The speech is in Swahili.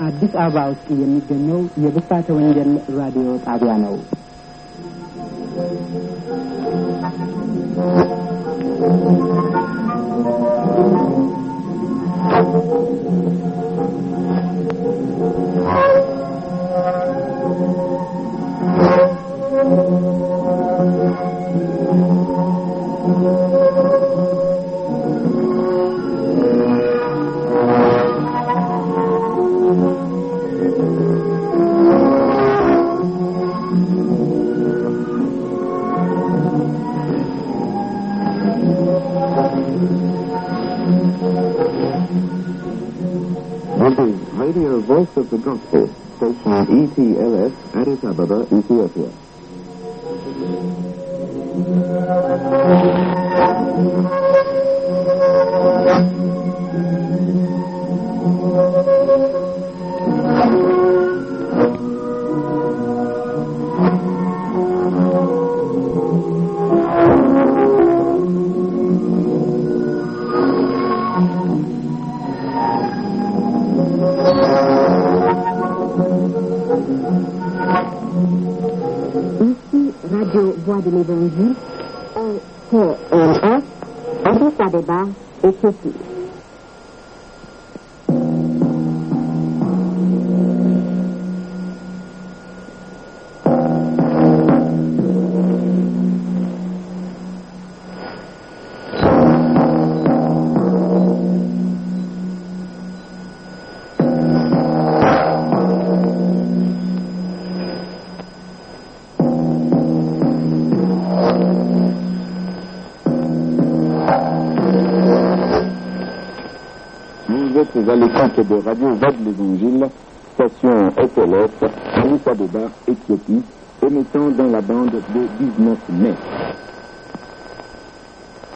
አዲስ አበባ ውስጥ የሚገኘው የብስራተ ወንጌል ራዲዮ ጣቢያ ነው። This is Radio Voice of the Gospel, station ETLS, Addis Ababa, Ethiopia. Radio Voix de l'Évangile, RTLS, Addis Abeba, Éthiopie. Vous à l'écoute de Radio Voix de l'Évangile, station ETLS, Addis Abeba, Éthiopie, émettant dans la bande de 19 mai.